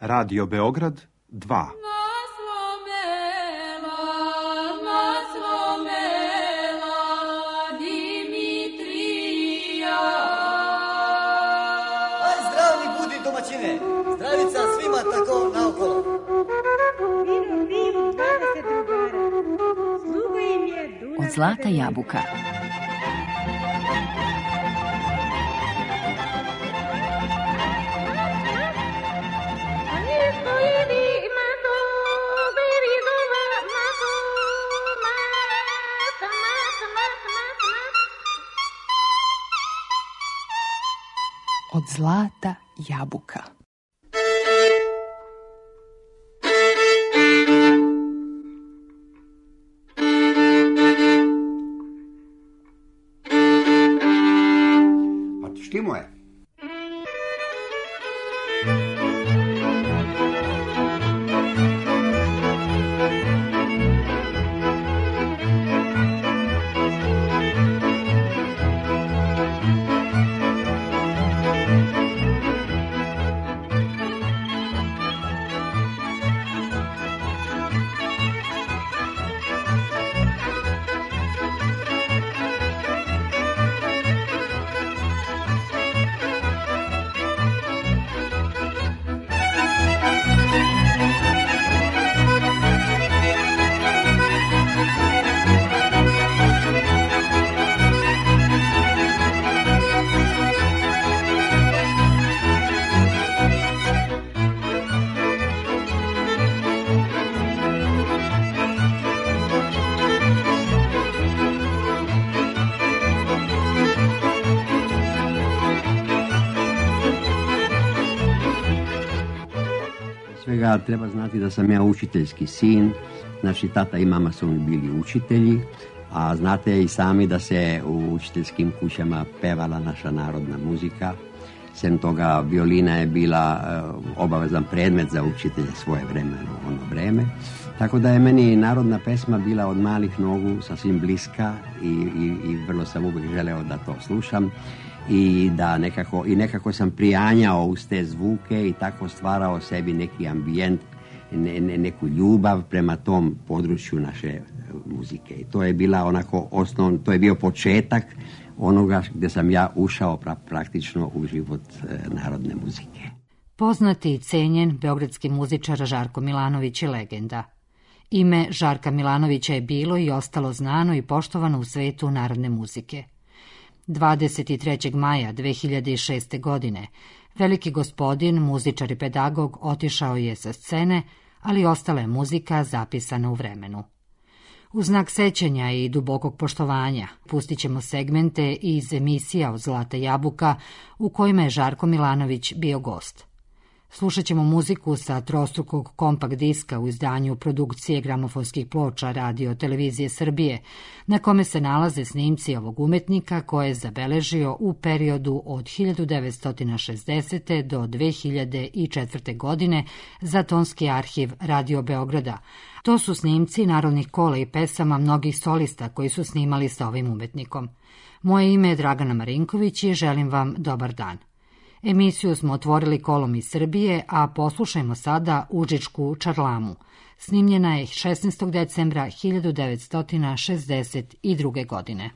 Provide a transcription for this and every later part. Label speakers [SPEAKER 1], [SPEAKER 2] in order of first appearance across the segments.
[SPEAKER 1] Radio Beograd 2.
[SPEAKER 2] Zdravica svima tako naokolo.
[SPEAKER 3] Od zlata jabuka. Od zlata jabuka.
[SPEAKER 4] Štimo je. Svega treba znati da sam ja učiteljski sin, znači tata i mama su bili učitelji, a znate i sami da se u učiteljskim kućama pevala naša narodna muzika. Sem toga violina je bila obavezan predmet za učitelje svoje vremeno, ono vreme. Tako da je meni narodna pesma bila od malih nogu sasvim bliska i vrlo sam uvijek želeo da to slušam. I da nekako sam prijanjao uz te zvuke i tako stvarao sebi neki ambijent, neku ljubav prema tom području naše muzike. I to je bila onako to je bio početak onoga gdje sam ja ušao praktično u život narodne muzike.
[SPEAKER 3] Poznati i cenjen beogradski muzičar Žarko Milanović je legenda. Ime Žarka Milanovića je bilo i ostalo znano i poštovano u svetu narodne muzike. 23. maja 2006. godine veliki gospodin, muzičar i pedagog, otišao je sa scene, ali ostala je muzika zapisana u vremenu. U znak sećanja i dubokog poštovanja pustit ćemo segmente iz emisija Od zlata jabuka u kojima je Žarko Milanović bio gost. Slušat ćemo muziku sa trostrukog kompakt diska u izdanju produkcije gramofonskih ploča Radio Televizije Srbije, na kome se nalaze snimci ovog umetnika koje je zabeležio u periodu od 1960. do 2004. godine za tonski arhiv Radio Beograda. To su snimci narodnih kola i pesama mnogih solista koji su snimali sa ovim umetnikom. Moje ime je Dragana Marinković i želim vam dobar dan. Emisiju smo otvorili kolom iz Srbije, a poslušajmo sada Užičku čarlamu. Snimljena je 16. decembra 1962. godine.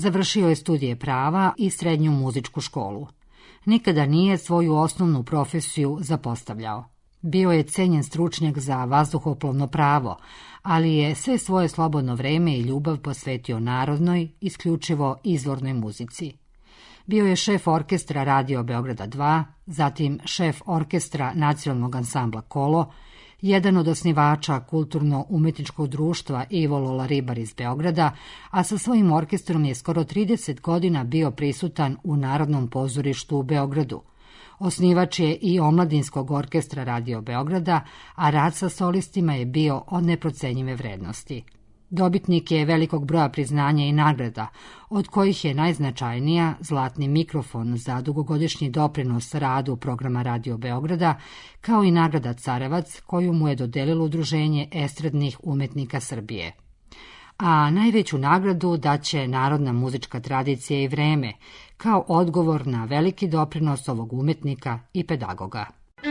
[SPEAKER 3] Završio je studije prava i srednju muzičku školu. Nikada nije svoju osnovnu profesiju zapostavljao. Bio je cenjen stručnjak za vazduhoplovno pravo, ali je sve svoje slobodno vreme i ljubav posvetio narodnoj, isključivo izvornoj muzici. Bio je šef orkestra Radio Beograda 2, zatim šef orkestra nacionalnog ansambla Kolo, jedan od osnivača kulturno-umetničkog društva Ivo Lola Ribar iz Beograda, a sa svojim orkestrom je skoro 30 godina bio prisutan u Narodnom pozorištu u Beogradu. Osnivač je i omladinskog orkestra Radio Beograda, a rad sa solistima je bio od neprocenjive vrednosti. Dobitnik je velikog broja priznanja i nagrada, od kojih je najznačajnija Zlatni mikrofon za dugogodišnji doprinos radu programa Radio Beograda, kao i nagrada Carevac koju mu je dodelilo Udruženje estradnih umetnika Srbije. A najveću nagradu daće narodna muzička tradicija i vreme, kao odgovor na veliki doprinos ovog umetnika i pedagoga.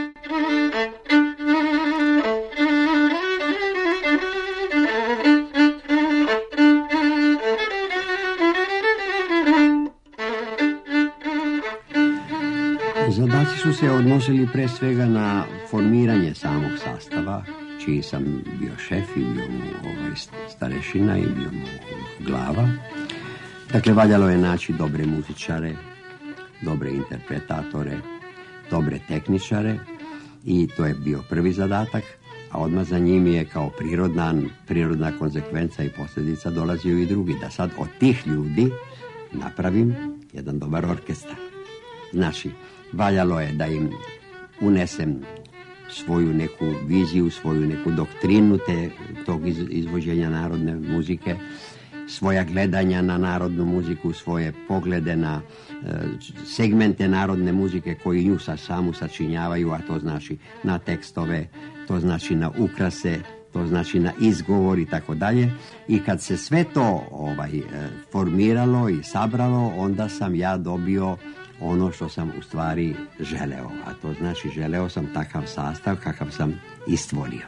[SPEAKER 4] Zadaci su se odnosili pre svega na formiranje samog sastava, čiji sam bio šef i bio mu starešina i bio mu glava. Dakle, valjalo je naći dobre muzičare, dobre interpretatore, dobre tehničare i to je bio prvi zadatak, a odmah za njim je kao prirodna konsekvenca i posljedica dolazio i drugi, da sad od tih ljudi napravim jedan dobar orkestar. Znači, valjalo je da im unesem svoju neku viziju, svoju neku doktrinu tog izvođenja narodne muzike, svoja gledanja na narodnu muziku, svoje poglede na segmente narodne muzike koji nju samu sačinjavaju, a to znači na tekstove, to znači na ukrase, to znači na izgovor i tako dalje. I kad se sve to formiralo i sabralo, onda sam ja dobio ono što sam u stvari želeo, a to znači želeo sam takav sastav kakav sam i stvorio.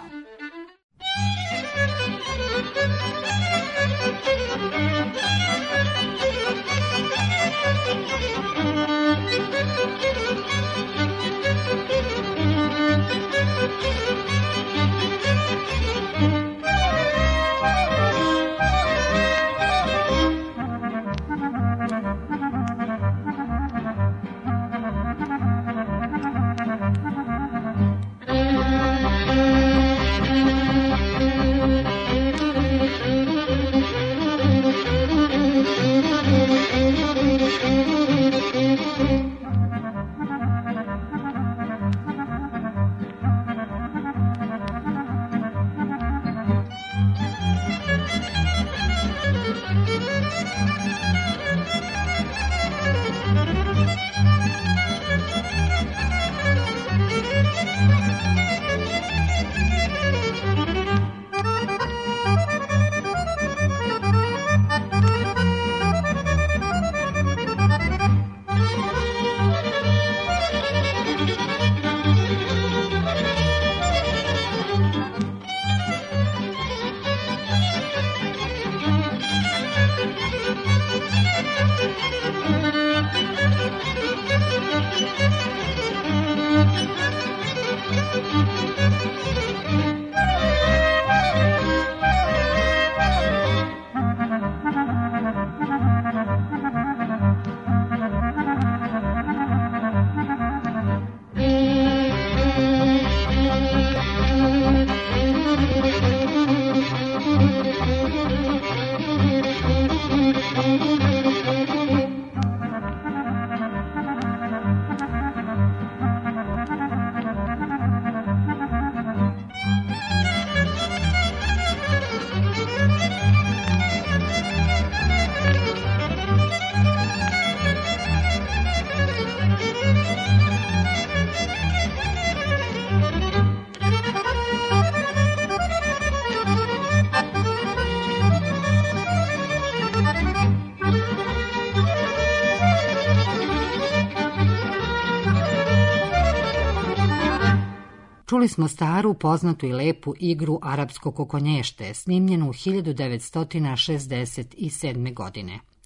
[SPEAKER 3] Čuli smo staru, poznatu i lepu igru Arapsko kokonješte, snimljenu 1967. godine.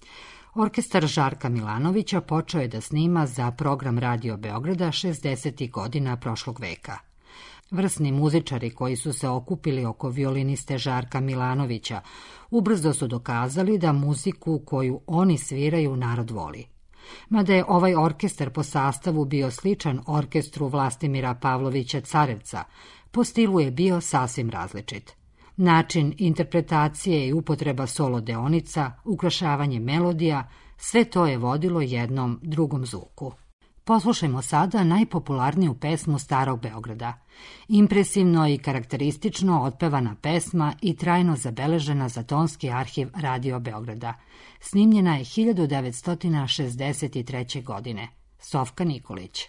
[SPEAKER 3] Orkestar Žarka Milanovića počeo je da snima za program Radio Beograda 60. godina prošlog veka. Vrsni muzičari koji su se okupili oko violiniste Žarka Milanovića ubrzo su dokazali da muziku koju oni sviraju narod voli. Mada je ovaj orkestar po sastavu bio sličan orkestru Vlastimira Pavlovića Carevca, po stilu je bio sasvim različit. Način interpretacije i upotreba solo deonica, ukrašavanje melodija, sve to je vodilo jednom drugom zvuku. Poslušajmo sada najpopularniju pesmu Starog Beograda. Impresivno i karakteristično otpevana pesma i trajno zabeležena za tonski arhiv Radio Beograda. Snimljena je 1963. godine. Sofka Nikolić.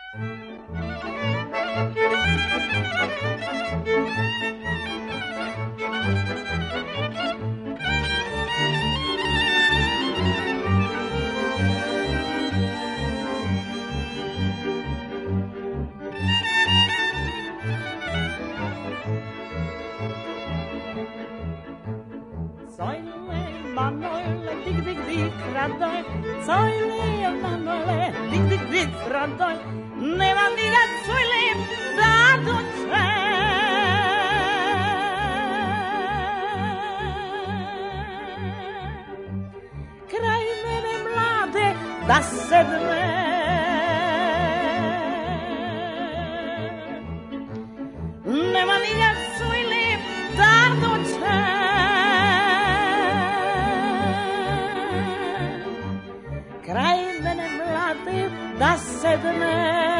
[SPEAKER 5] Dig dig dig radoj, cojle manole, dig dig dig radoj, nema ni da cojle da doče. Kraj mene mlade da sedme, nema ni da cojle da doče. Kraj mene mlade da sedne.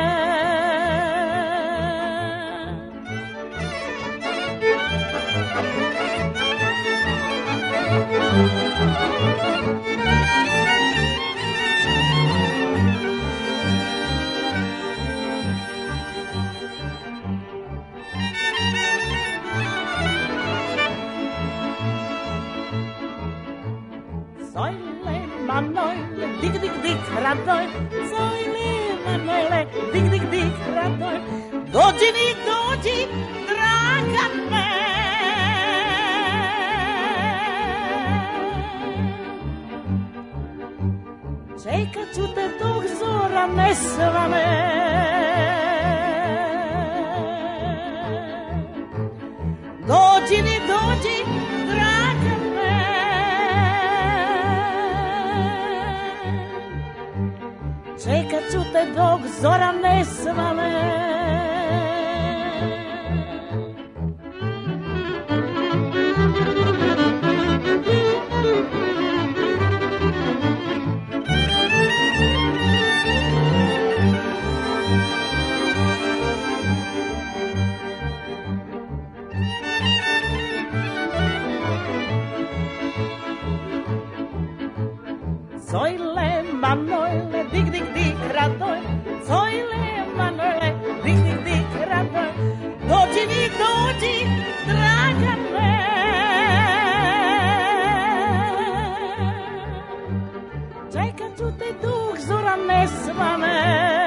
[SPEAKER 5] Zojle manojle, dig dig dig radoj, zojle manojle, dig dig dig radoj, dođi mi dođi, draga me. Čekat ću te dok zora ne svane. Dođi mi dođi, draga me. Čekat ću te dok zora ne svane. Zojle manojle, dig dig dig radoj, zojle manojle, dig dig dig radoj, dođi mi dođi, draga me. Čekat ću te dok zora ne svane.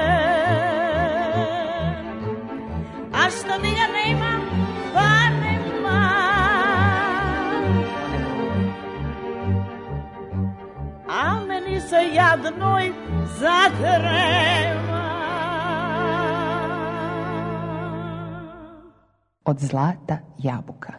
[SPEAKER 5] A što ni ja nemam, pa nema. A meni se jadnoj zatrema.
[SPEAKER 6] Od zlata jabuka.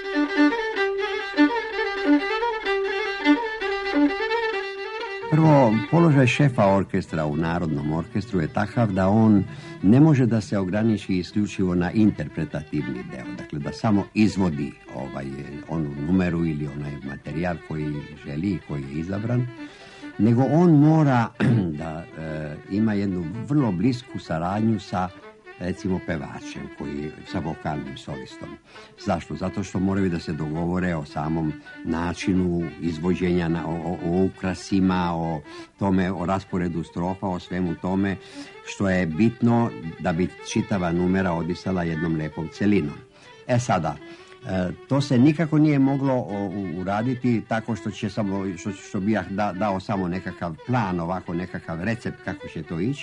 [SPEAKER 4] Prvo, položaj šefa orkestra u Narodnom orkestru je takav da on ne može da se ograniči isključivo na interpretativni deo, dakle da samo izvodi onu numeru ili onaj materijal koji želi i koji je izabran, nego on mora da ima jednu vrlo blisku saradnju sa recimo pevačem sa vokalnim solistom. Zašto? Zato što moraju da se dogovore o samom načinu izvođenja, o ukrasima, o tome, o rasporedu strofa, o svemu tome što je bitno da bi čitava numera odisala jednom lepom celinom. Sada, to se nikako nije moglo uraditi tako što bi ja dao samo nekakav plan, ovako nekakav recept kako će to ići,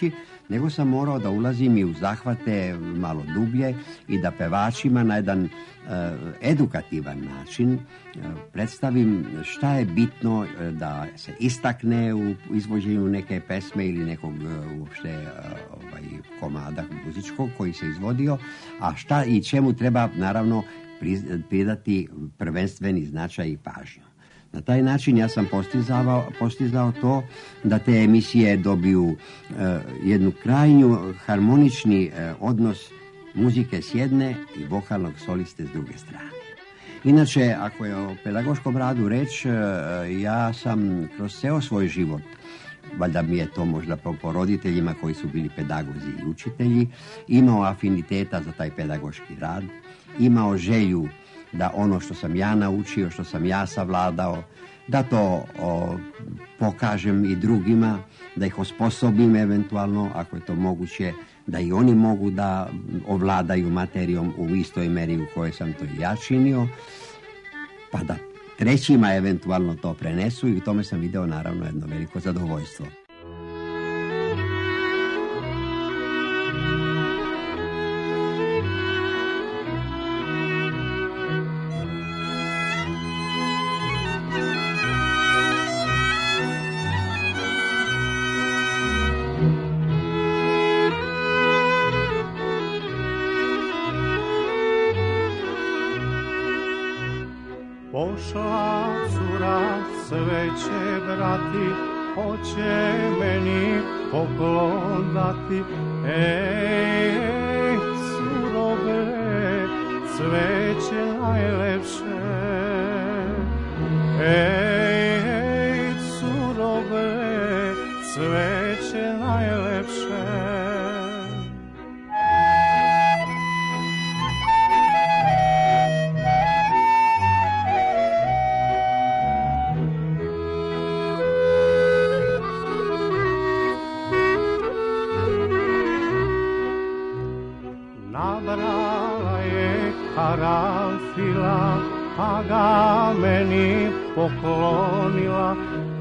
[SPEAKER 4] nego sam morao da ulazim i u zahvate malo dublje i da pevačima na jedan edukativan način predstavim šta je bitno da se istakne u izvođenju neke pesme ili nekog uopšte komada muzičkog koji se izvodio, a šta i čemu treba naravno pridati prvenstveni značaj i pažnju. Na taj način ja sam postizao to da te emisije dobiju jednu krajnju harmonični odnos muzike s jedne i vokalnog soliste s druge strane. Inače, ako je o pedagoškom radu reč, ja sam kroz ceo svoj život, valjda mi je to možda po roditeljima koji su bili pedagozi i učitelji, imao afiniteta za taj pedagoški rad, imao želju da ono što sam ja naučio, što sam ja savladao, da to pokažem i drugima, da ih osposobim eventualno, ako je to moguće, da i oni mogu da ovladaju materijom u istoj meri u kojoj sam to i ja činio, pa da trećima eventualno to prenesu i u tome sam video naravno jedno veliko zadovoljstvo.
[SPEAKER 7] Pošla cura cveće brati, hoće meni poklon dati. Ej, curo bre, cveće najlepše. Ej, curo bre, cveće najlepše. Nabrala je karanfila, pa ga meni poklonila.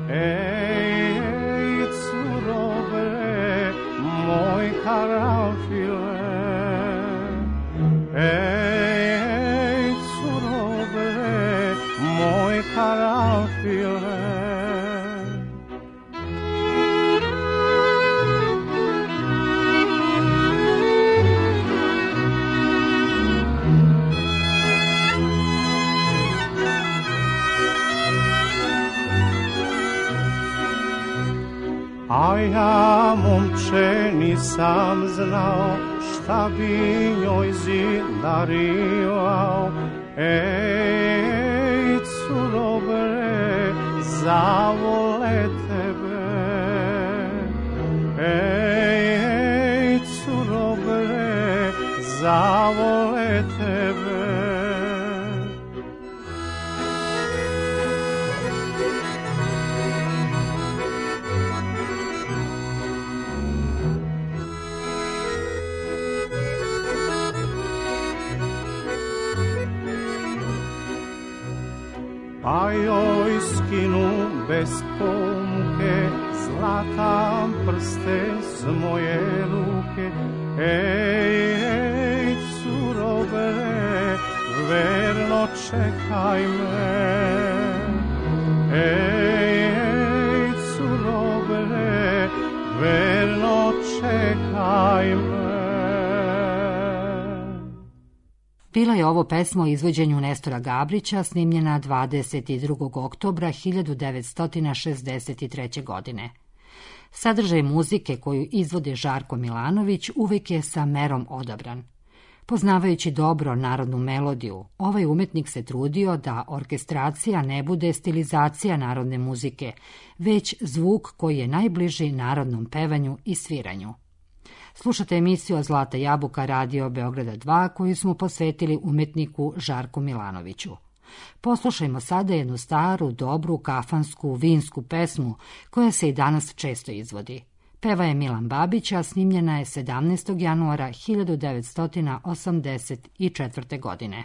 [SPEAKER 7] Ej, curo bre, moj karanfile. Ej, curo bre, moj karanfile. A ja, momče, nisam znao šta bi njoj zidarivao. Ej, curo bre, zavole tebe. Ej, curo bre, zavole tebe. Pa joj skinu bez pomke zlatan prsten s moje ruke. Ej, curo bre, verno čekaj me. Ej, curo bre, verno čekaj me.
[SPEAKER 3] Bila je ovo pesma o izvođenju Nestora Gabrića, snimljena 22. oktobra 1963. godine. Sadržaj muzike koju izvode Žarko Milanović uvek je sa merom odabran. Poznavajući dobro narodnu melodiju, ovaj umetnik se trudio da orkestracija ne bude stilizacija narodne muzike, već zvuk koji je najbliži narodnom pevanju i sviranju. Slušate emisiju Zlata jabuka Radio Beograda 2 koju smo posvetili umetniku Žarku Milanoviću. Poslušajmo sada jednu staru, dobru, kafansku, vinsku pesmu koja se i danas često izvodi. Peva je Milan Babić, a snimljena je 17. januara 1984. godine.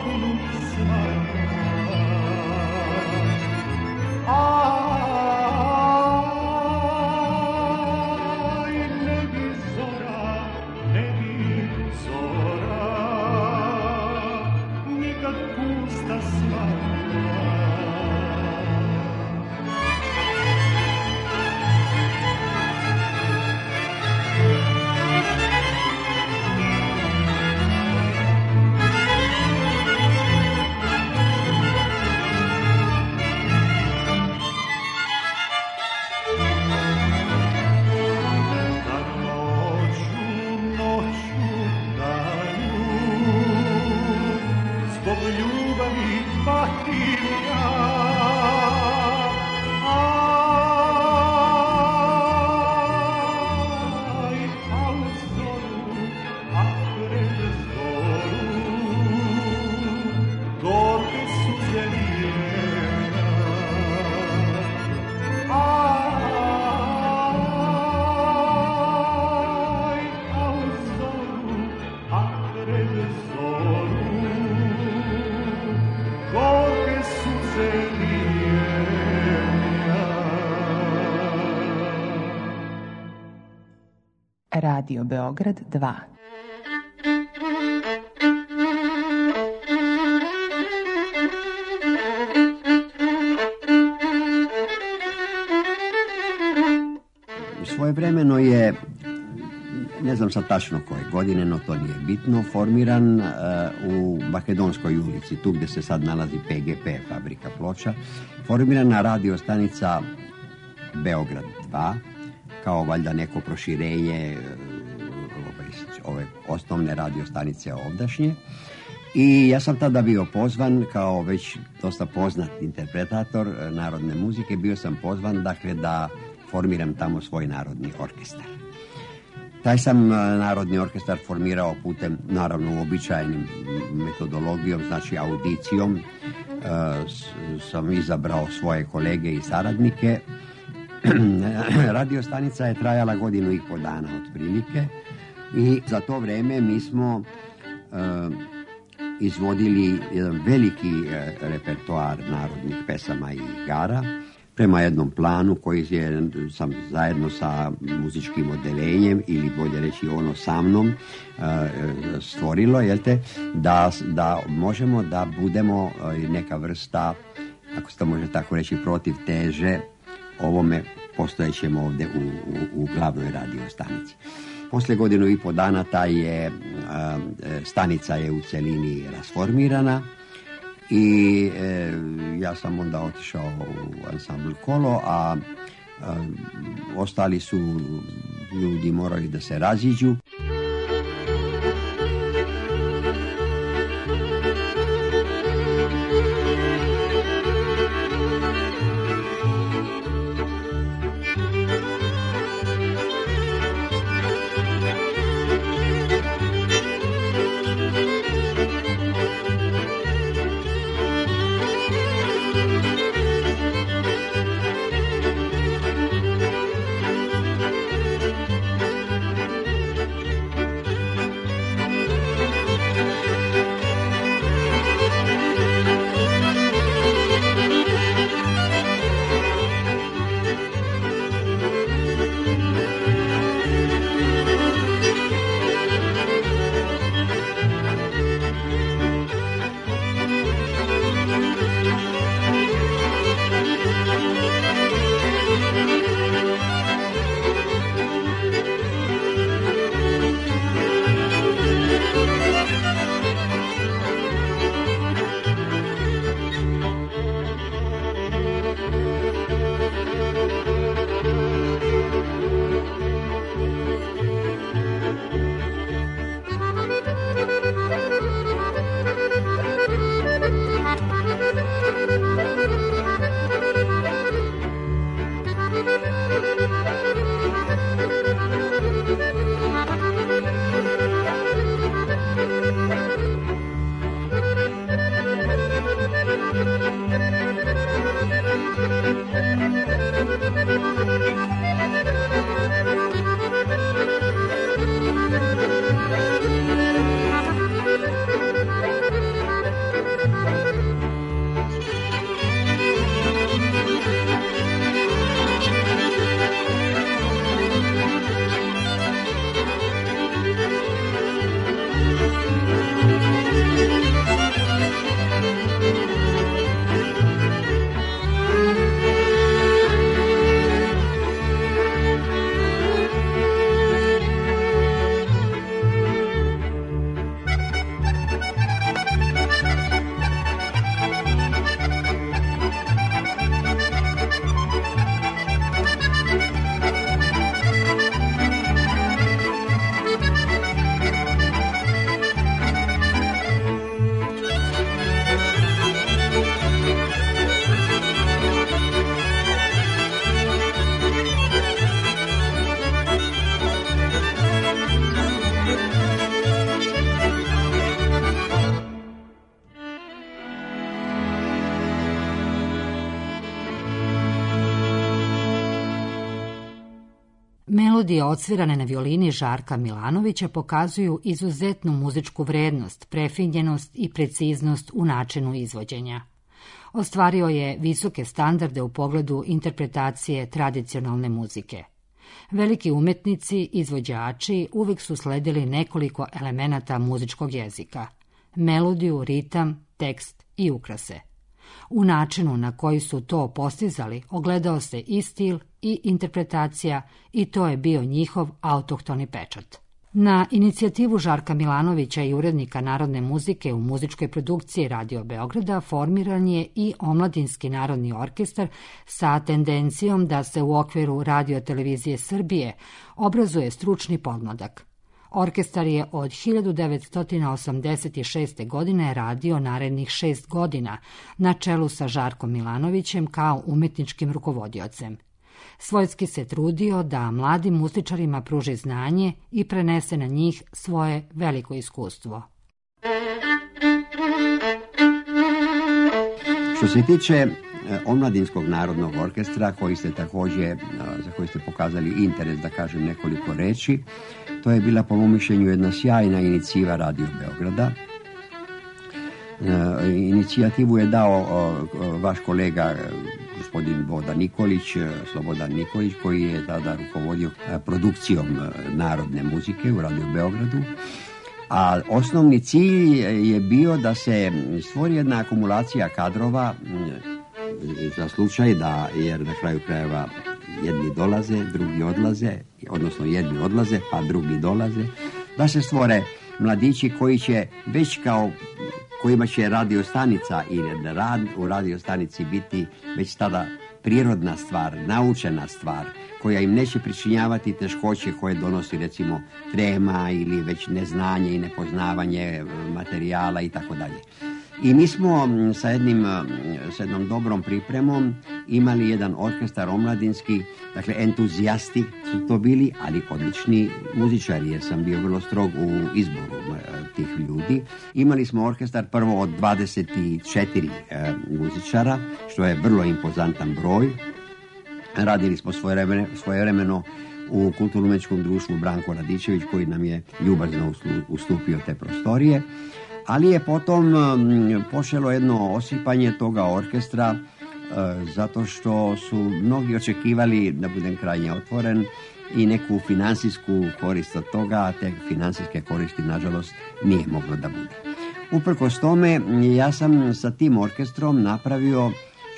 [SPEAKER 6] Radio Beograd 2.
[SPEAKER 4] Svojevremeno je, ne znam sad tačno koje godine, no to nije bitno, formiran u Makedonskoj ulici, tu gdje se sad nalazi PGP, fabrika ploča, formirana radio stanica Beograd 2, kao valjda neko proširenje ove osnovne radio stanice ovdašnje. I ja sam tada bio pozvan kao već dosta poznat interpretator narodne muzike, bio sam pozvan dakle da formiram tamo svoj narodni orkestar. Taj sam narodni orkestar formirao putem, naravno uobičajenim metodologijom, znači audicijom. Sam izabrao svoje kolege i saradnike. Radio stanica je trajala 1,5 godinu dana otprilike i za to vrijeme mi smo izvodili jedan veliki repertoar narodnih pesama i igara prema jednom planu koji sam zajedno sa muzičkim odelenjem ili bolje reći ono sa mnom stvorilo, da možemo da budemo neka vrsta, ako se to može tako reći, protiv teže ovome postojećem ovdje u glavnoj radio stanici. Poslije 1,5 godinu dana ta je stanica je u celini rasformirana i ja sam onda otišao u ansambl Kolo, a ostali su ljudi morali da se raziđu.
[SPEAKER 3] Melodije odsvirane na violini Žarka Milanovića pokazuju izuzetnu muzičku vrednost, prefinjenost i preciznost u načinu izvođenja. Ostvario je visoke standarde u pogledu interpretacije tradicionalne muzike. Veliki umetnici, izvođači uvijek su sledili nekoliko elemenata muzičkog jezika: melodiju, ritam, tekst i ukrase. U načinu na koji su to postizali ogledao se i stil i interpretacija i to je bio njihov autohtoni pečat. Na inicijativu Žarka Milanovića i urednika narodne muzike u muzičkoj produkciji Radio Beograda formiran je i Omladinski narodni orkestar sa tendencijom da se u okviru Radio-televizije Srbije obrazuje stručni podmladak. Orkestar je od 1986. godine radio narednih 6 godina na čelu sa Žarkom Milanovićem kao umetničkim rukovodiocem. Svojski se trudio da mladim muzičarima pruži znanje i prenese na njih svoje veliko iskustvo.
[SPEAKER 4] Što se tiče Omladinskog narodnog orkestra, za koji ste pokazali interes, da kažem nekoliko reči, to je bila po mom mišljenju jedna sjajna inicijativa Radio Beograda. Inicijativu je dao vaš kolega gospodin Slobodan Nikolić, koji je tada rukovodio produkcijom narodne muzike u Radio Beogradu. A osnovni cilj je bio da se stvori jedna akumulacija kadrova za slučaj da, jer na kraju krajeva jedni dolaze, drugi odlaze, odnosno jedni odlaze pa drugi dolaze, da se stvore mladići koji će već kojima će radiostanica i rad u radiostanici biti već tada prirodna stvar, naučena stvar, koja im neće pričinjavati teškoće koje donosi recimo trema ili već neznanje i nepoznavanje materijala i tako dalje. I mi smo sa jednom dobrom pripremom imali jedan orkestar omladinski, dakle entuzijasti su to bili, ali odlični muzičari, jer sam bio vrlo strog u izboru tih ljudi. Imali smo orkestar prvo od 24 muzičara, što je vrlo impozantan broj. Radili smo svojevremeno u Kulturno-umetničkom društvu Branko Radičević, koji nam je ljubazno ustupio te prostorije. Ali je potom počelo jedno osipanje toga orkestra zato što su mnogi očekivali, da budem krajnje otvoren, i neku finansijsku korist od toga, a te finansijske koristi nažalost nije moglo da bude. Uprkos tome, ja sam sa tim orkestrom napravio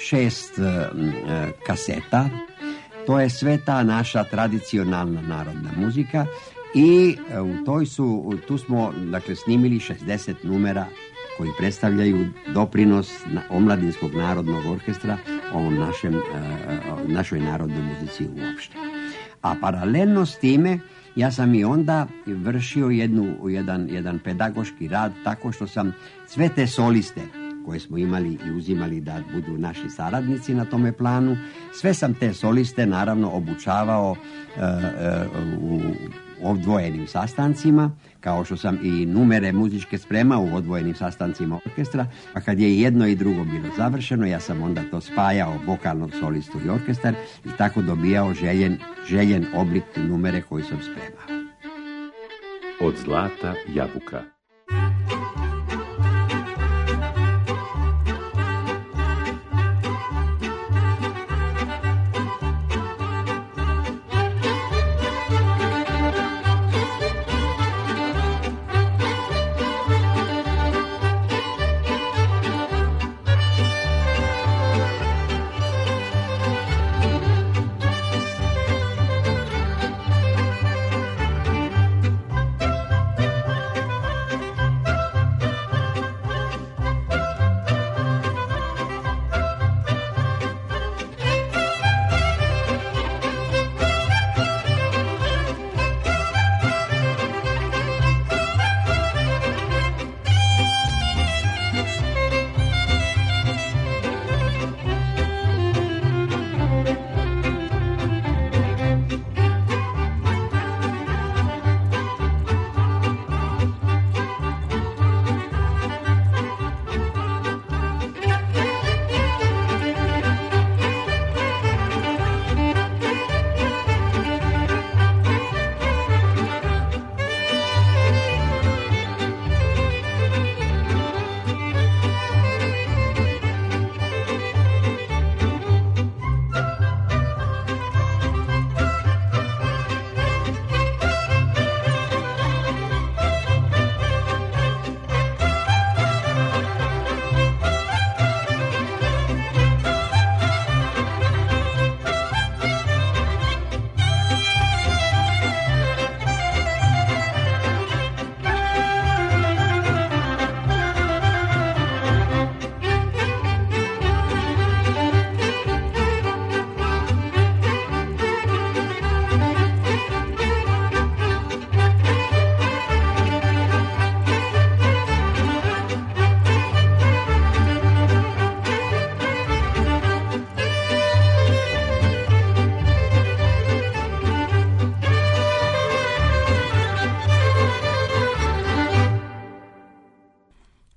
[SPEAKER 4] 6 kaseta. To je sve ta naša tradicionalna narodna muzika. I tu smo dakle snimili 60 numera koji predstavljaju doprinos Omladinskog narodnog orkestra ovom našoj narodnoj muzici uopšte. A paralelno s time ja sam i onda vršio jedan pedagoški rad tako što sam sve te soliste koje smo imali i uzimali da budu naši saradnici na tome planu, sve sam te soliste naravno obučavao u odvojenim sastancima, kao što sam i numere muzičke spremao u odvojenim sastancima orkestra, pa kad je jedno i drugo bilo završeno, ja sam onda to spajao, vokalnog solistu i orkestar, i tako dobijao željen oblik numere koji sam spremao.
[SPEAKER 8] Od zlata jabuka.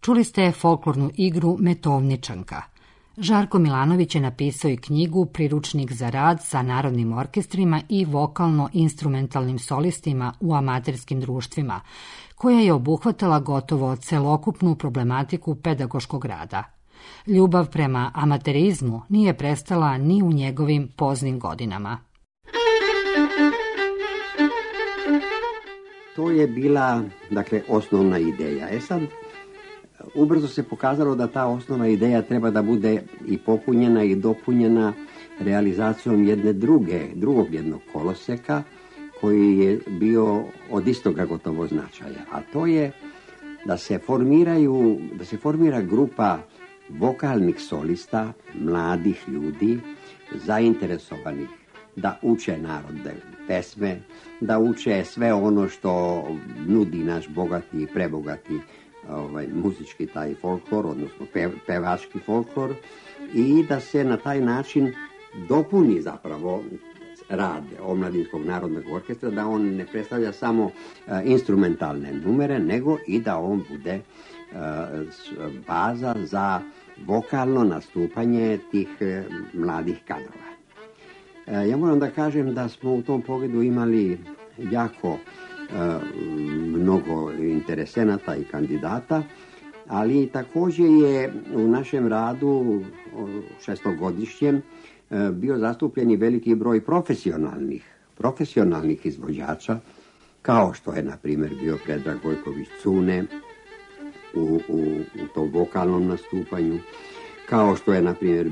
[SPEAKER 3] Čuli ste folklornu igru Metovničanka. Žarko Milanović je napisao i knjigu Priručnik za rad sa narodnim orkestrima i vokalno-instrumentalnim solistima u amaterskim društvima, koja je obuhvatala gotovo celokupnu problematiku pedagoškog rada. Ljubav prema amaterizmu nije prestala ni u njegovim poznim godinama.
[SPEAKER 4] To je bila, osnovna ideja. Sad, ubrzo se pokazalo da ta osnovna ideja treba da bude i popunjena i dopunjena realizacijom drugog jednog koloseka koji je bio od istoga gotovo značaja. A to je da se formira grupa vokalnih solista, mladih ljudi, zainteresovanih da uče narodne pesme, da uče sve ono što nudi naš bogati i prebogati muzički taj folklor, odnosno pevački folklor, i da se na taj način dopuni zapravo rad Omladinskog narodnog orkestra, da on ne predstavlja samo instrumentalne numere, nego i da on bude baza za vokalno nastupanje tih mladih kadrova. Ja moram da kažem da smo u tom pogledu imali jako mnogo interesenata i kandidata, ali također je u našem radu šestogodišnjem bio zastupljen i veliki broj profesionalnih izvođača, kao što je, na primjer, bio Predrag Gojković Cune u tom vokalnom nastupanju, kao što je, na primjer,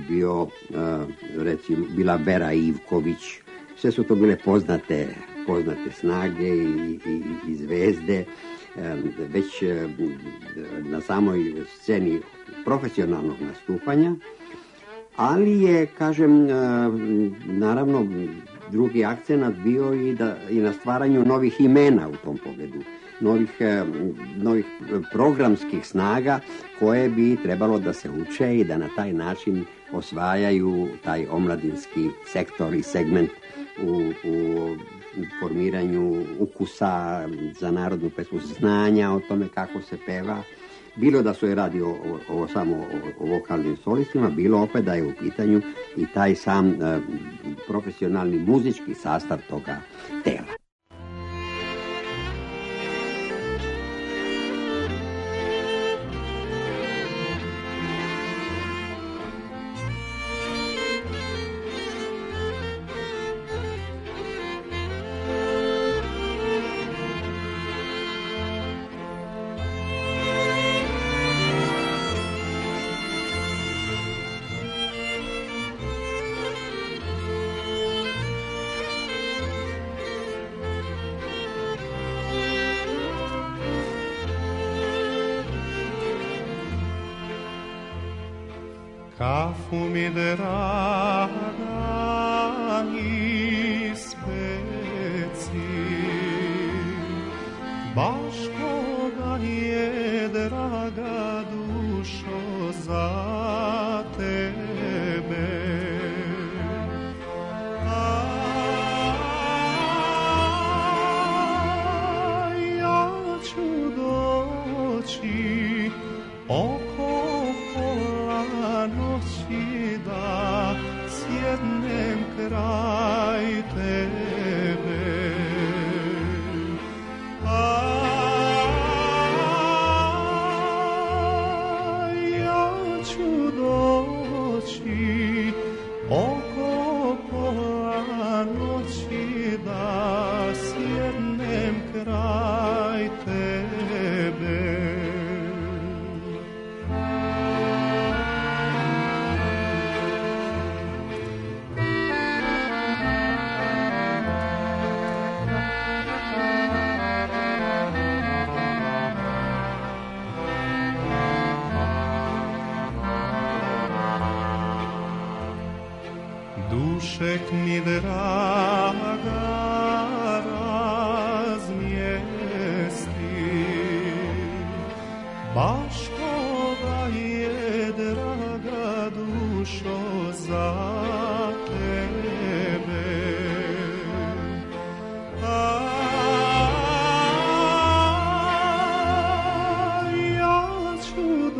[SPEAKER 4] bila Vera Ivković. Sve su to bile poznate snage i zvezde, već na samoj sceni profesionalnog nastupanja, ali je, kažem, naravno, drugi akcenat bio i na stvaranju novih imena u tom pogledu, novih programskih snaga koje bi trebalo da se uče i da na taj način osvajaju taj omladinski sektor i segment u formiranju ukusa za narodnu pesmu, znanja o tome kako se peva, bilo da se radi samo o vokalnim solistima, bilo opet da je u pitanju i taj sam profesionalni muzički sastav toga tela.
[SPEAKER 7] Kafu mi draga mi speci, baš koga je draga dušo za tebe. A ja ću doći oko noći da sjednem kraj tebe. Ja ću doći oko pola noći da sjednem kraj tebe. Dušek mi draga razmjesti, baš koga je draga dušo za tebe. Ja ću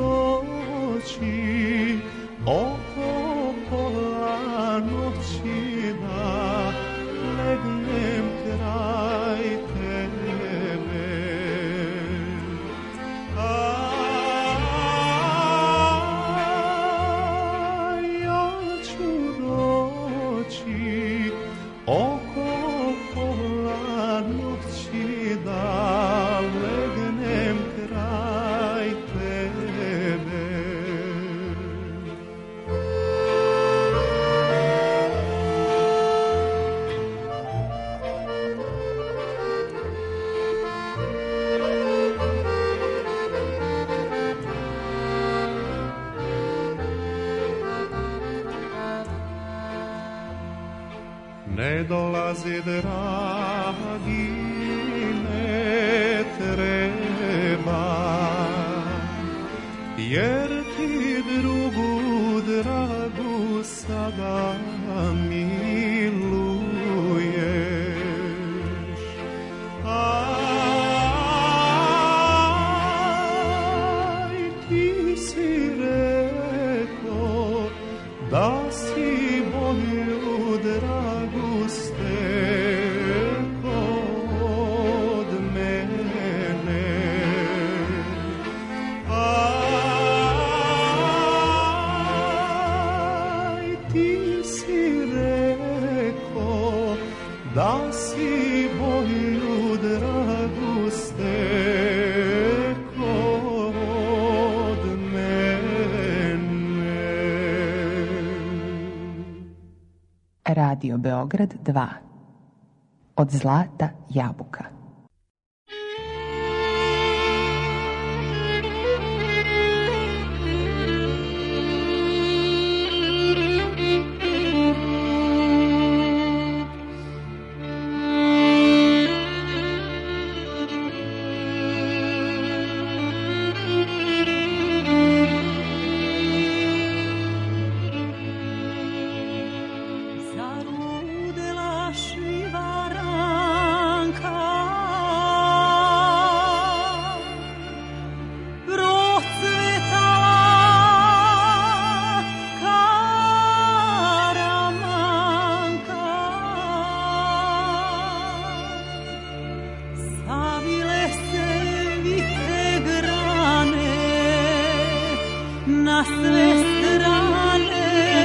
[SPEAKER 7] ne dolazi dragi, ne treba, jer ti drugu dragu sada miluješ. Aj, ti si rekao da si moju dragu steko od mene. Aj, ti si rekao da si moju dragu steko od mene.
[SPEAKER 6] Radio Beograd 2. Od zlata jabuka.
[SPEAKER 5] Zarudela šivaranka, procvetala karamanka, savile se vite grane na sve strane.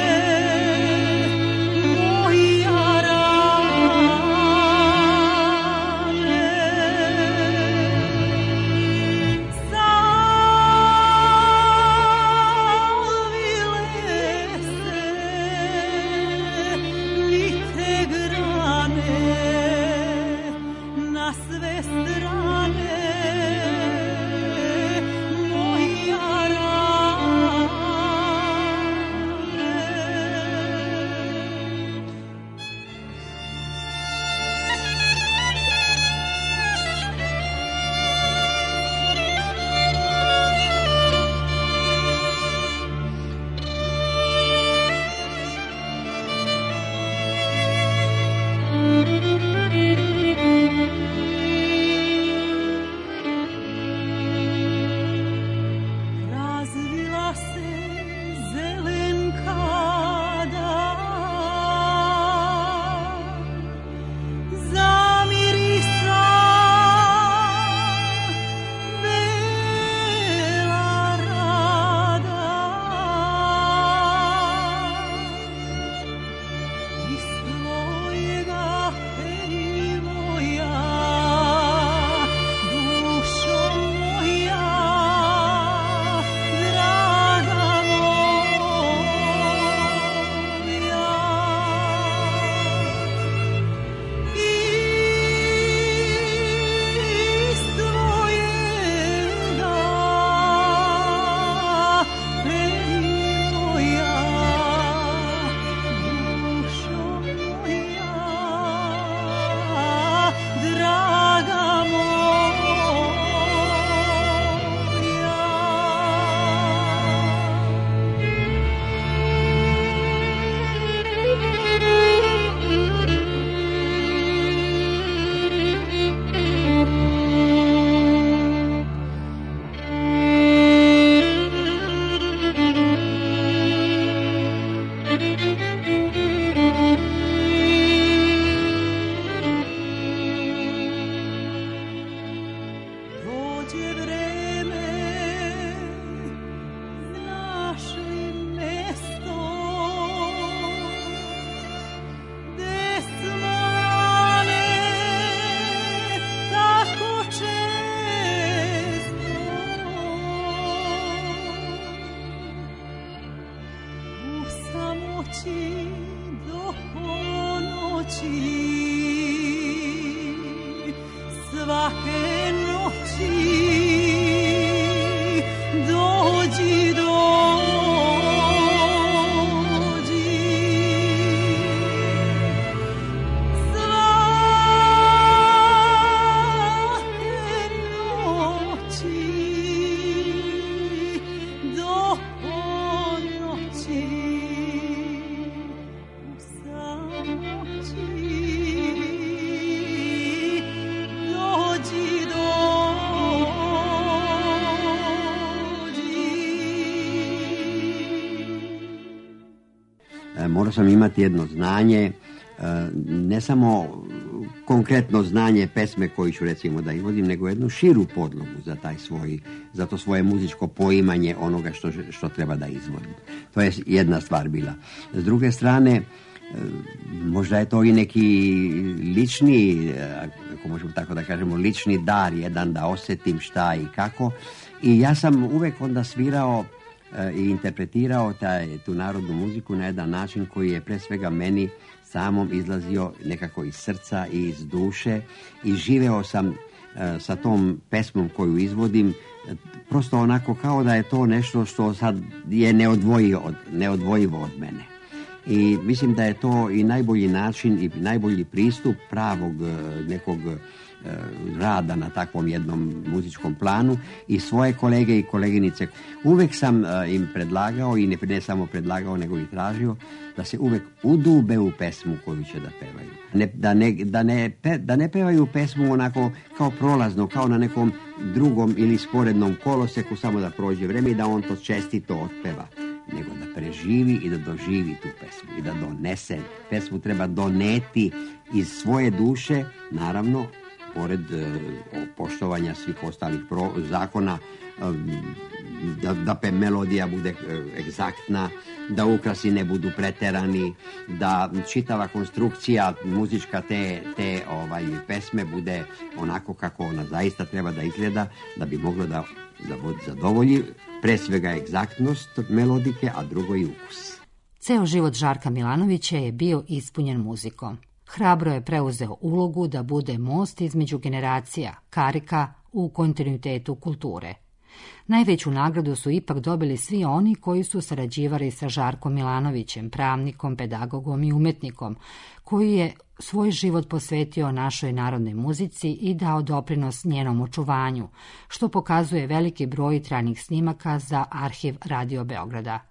[SPEAKER 5] Razvila se zelenkada, zamirisa bela rada, iz tvojega moja dušo moja draga moja. Iz tvojega moja dušo moja draga dođe vreme, znaš li mesto gde smo rane tako često u samoći do ponoći svake noći dođi, dođi.
[SPEAKER 4] morao sam imati jedno znanje, ne samo konkretno znanje pesme koju ću recimo da izvodim, nego jednu širu podlogu za to svoje muzičko poimanje onoga što treba da izvodim. To je jedna stvar bila. S druge strane, možda je to i neki lični, ako možemo tako da kažemo, lični dar jedan da osjetim šta i kako. I ja sam uvek onda svirao i interpretirao tu narodnu muziku na jedan način koji je pre svega meni samom izlazio nekako iz srca i iz duše i živeo sam sa tom pesmom koju izvodim prosto onako kao da je to nešto što sad je neodvojivo od mene. I mislim da je to i najbolji način i najbolji pristup pravog nekog rada na takvom jednom muzičkom planu i svoje kolege i koleginice. Uvek sam im predlagao i ne samo predlagao nego i tražio da se uvek udube u pesmu koju će da pevaju. Da ne pevaju pesmu onako kao prolazno, kao na nekom drugom ili sporednom koloseku samo da prođe vreme i da on to čestito otpeva, nego da preživi i da doživi tu pesmu i da donese. Pesmu treba doneti iz svoje duše, naravno, pored poštovanja svih ostalih zakona, da melodija bude egzaktna, da ukrasi ne budu preterani, da čitava konstrukcija muzička te pesme bude onako kako ona zaista treba da izgleda, da bi moglo da zadovolji pre svega egzaktnost melodike, a drugo i ukus.
[SPEAKER 3] Ceo život Žarka Milanovića je bio ispunjen muzikom. Hrabro je preuzeo ulogu da bude most između generacija, karika u kontinuitetu kulture. Najveću nagradu su ipak dobili svi oni koji su sarađivali sa Žarkom Milanovićem, pravnikom, pedagogom i umetnikom, koji je svoj život posvetio našoj narodnoj muzici i dao doprinos njenom očuvanju, što pokazuje veliki broj trajnih snimaka za arhiv Radio Beograda.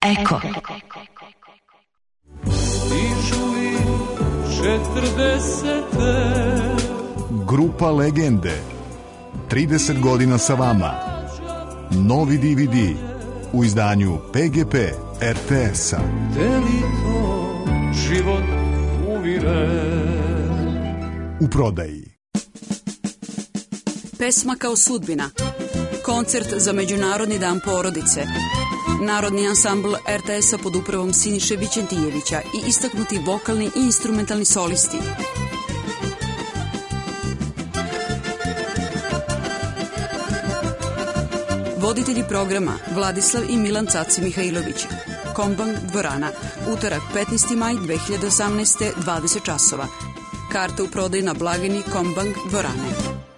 [SPEAKER 9] Eko.
[SPEAKER 10] Grupa Legende. 30 godina sa vama. Novi DVD u izdanju PGP RTS-a.
[SPEAKER 7] Život
[SPEAKER 10] u prodaji.
[SPEAKER 9] Pesma kao sudbina. Koncert za Međunarodni dan porodice. Narodni ansambl RTS-a pod upravom Siniše Vićentijevića i istaknuti vokalni i instrumentalni solisti. Voditelji programa Vladislav i Milan Caci Mihajlović. Kombank dvorana. Utorak 15. maj 2018. 20 časova. Karte u prodaju na blagajni Kombank dvorane.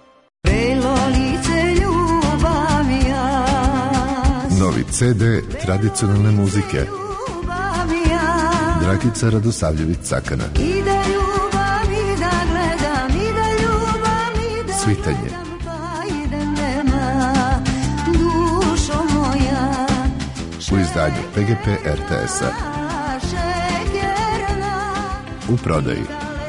[SPEAKER 10] Novi CD tradicionalne muzike. Dragica Radosavljević-Cakana. Svitanje. U izdanju PGP RTS-a. U prodaji.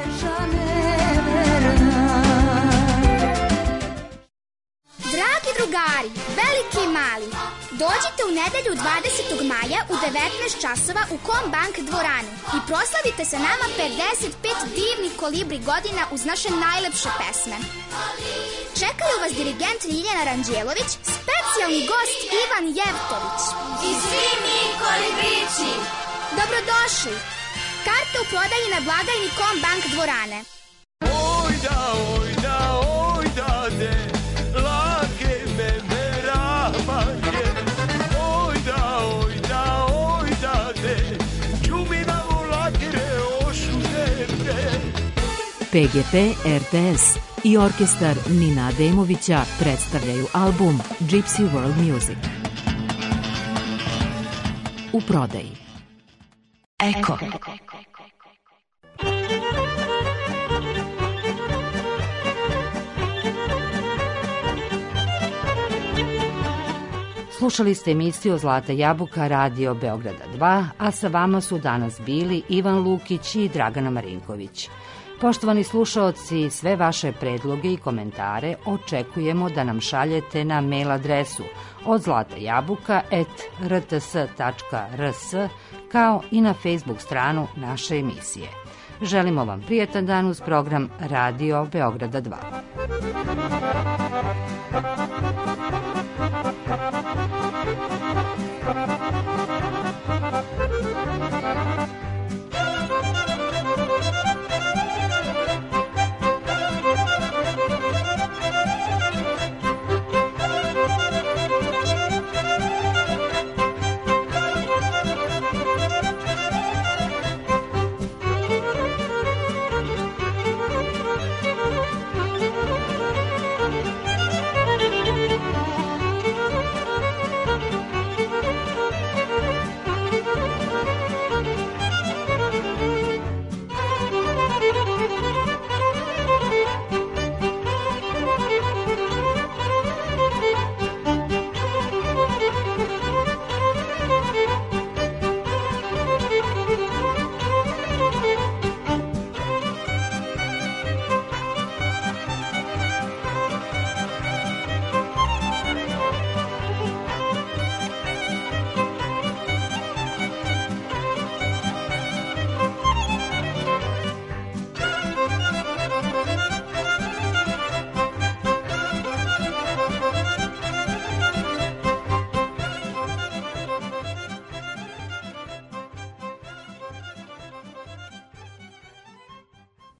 [SPEAKER 11] Dragi drugari, veliki i mali, dođite u nedelju 20. maja u 19 časova u Kombank dvoranu i proslavite sa nama 55 divnih kolibri godina uz naše najlepše pesme. Čekaju vas dirigent Ljiljana Ranđelović, specijalni gost Ivan Jevtović i svi mi kolibrići. Dobrodošli! Karte u prodaji na blagajni Kombank dvorane.
[SPEAKER 7] Ojda, ojda, ojda, de, lake me meramake. Ojda, ojda, ojda, de, čumina volakire ošudete.
[SPEAKER 12] PGP RTS i orkestar Nina Ademovića predstavljaju album Gypsy World Music. U prodaji.
[SPEAKER 9] Eko.
[SPEAKER 3] Slušali ste emisiju Zlata jabuka Radio Beograda 2, a sa vama su danas bili Ivan Lukić i Dragana Marinković. Poštovani slušaoci, sve vaše predloge i komentare očekujemo da nam šaljete na mail adresu odzlatajabuka@rts.rs, kao i na Facebook stranu naše emisije. Želimo vam prijatan dan uz program Radio Beograda 2.